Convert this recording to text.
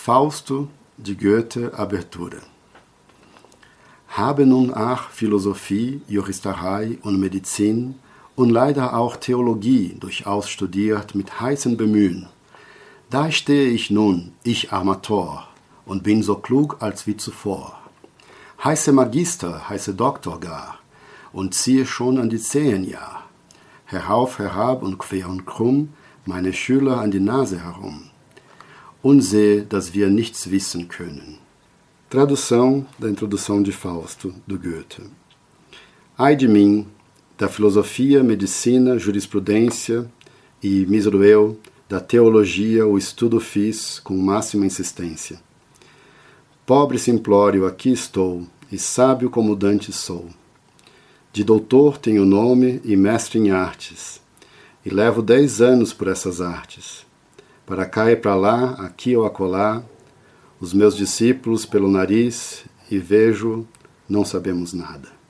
Fausto, de Goethe, Abertura. Habe nun auch Philosophie, Juristerei und Medizin und leider auch Theologie durchaus studiert mit heißem Bemühen. Da stehe ich nun, ich armer Tor, und bin so klug als wie zuvor. Heiße Magister, heiße Doktor gar, und ziehe schon an die 10 Jahr. Herauf, herab und quer und krumm, meine Schüler an die Nase herum. Und sehe, dass wir nichts wissen können. Tradução da introdução de Fausto, do Goethe. Ai de mim, da filosofia, medicina, jurisprudência e, mísero eu, da teologia o estudo fiz com máxima insistência. Pobre simplório, aqui estou, e sábio como Dante sou. De doutor tenho nome e mestre em artes, e levo 10 anos por essas artes. Para cá e para lá, aqui ou acolá, os meus discípulos pelo nariz, e vejo, não sabemos nada.